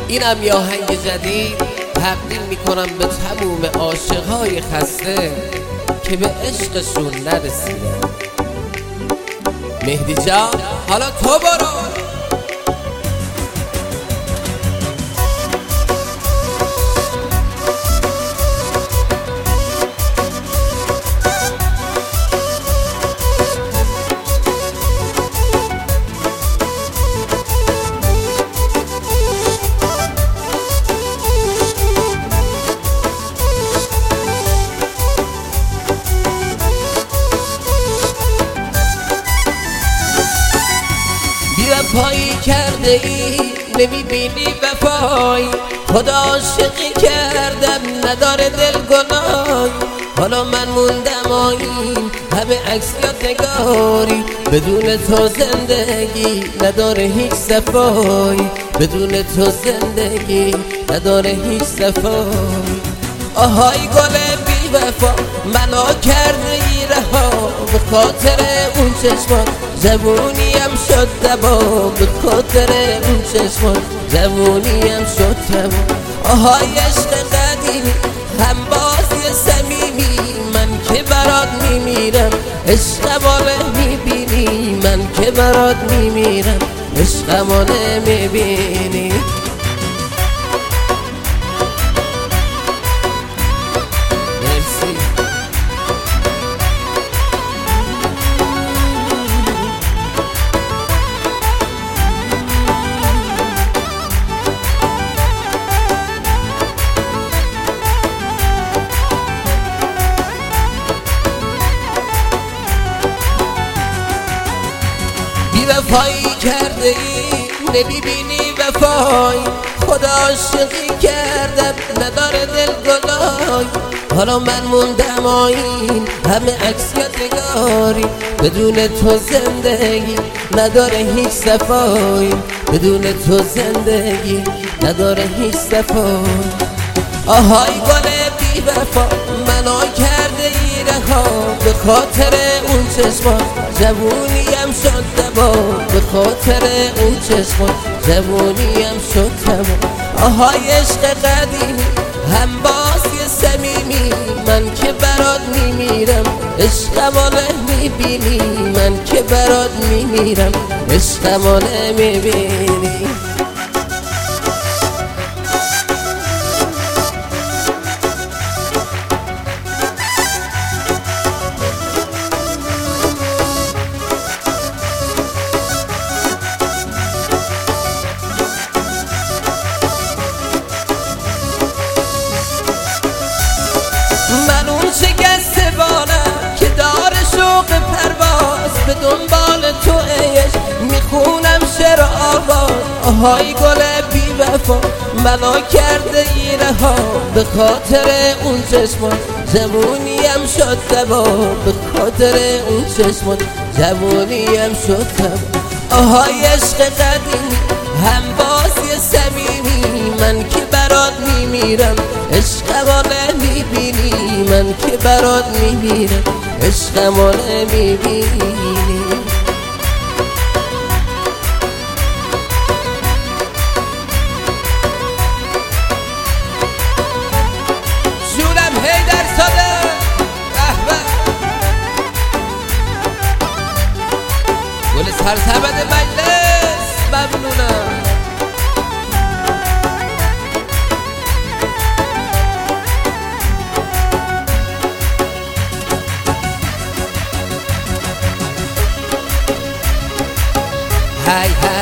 اینم یه آهنگ جدید تقدیم میکنم به تموم عاشقهای خسته که به عشقشون نرسیدن. مهدی جان حالا تو برو. وفایی کرده ای نمیبینی وفایی، خدا عاشقی کردم نداره دل گناهی. حالا من موندم آیین همه عکس یادگاری، بدون تو زندگی نداره هیچ صفایی، بدون تو زندگی نداره هیچ صفایی. آهای گل بی وفا منو کرده ای رها، به خاطر اون چشمان جوونیم شد دبا، به خاطر اون چشمان جوونیم شد دبا. آهای عشق قدیمی هم بازی صمیمی، من که برات میمیرم عشقمو نمیبینی، من که برات میمیرم عشقمو نمیبینی. وفایی کرده ای نمیبینی وفایی، خدا عاشقی کردم نداره دل گناهی. حالا من موندم آیین همه عکس یادگاری، بدون تو زندگی نداره هیچ صفایی، بدون تو زندگی نداره هیچ صفایی. آهای گل بی وفا منو کرده ای رها، به خاطر اون چشمان جوونیم شد دبا، به خاطر اون چشمان جوونیم شد دبا. آهای عشق قدیمی هم بازی صمیمی، من که برات میمیرم عشقمو نمیبینی، من که برات میمیرم عشقمو نمیبینی. من اون شکسته بالم که دار شوق پرواز، به دنبال تو عشق میخونم شعر آواز. آهای گل بی وفا منو کرده ای رها، به خاطر اون چشمان جوونیم شد دبا، به خاطر اون چشمان جوونیم شد دبا. آهای عشق قدیمی هم بازی صمیمی، من که برات میمیرم عشقمو نمیبینی، من که برات میمیرم عشقمو نمیبینی. شورم حیدر ساده احمد گل سرسبد مجلس، ممنونم. هی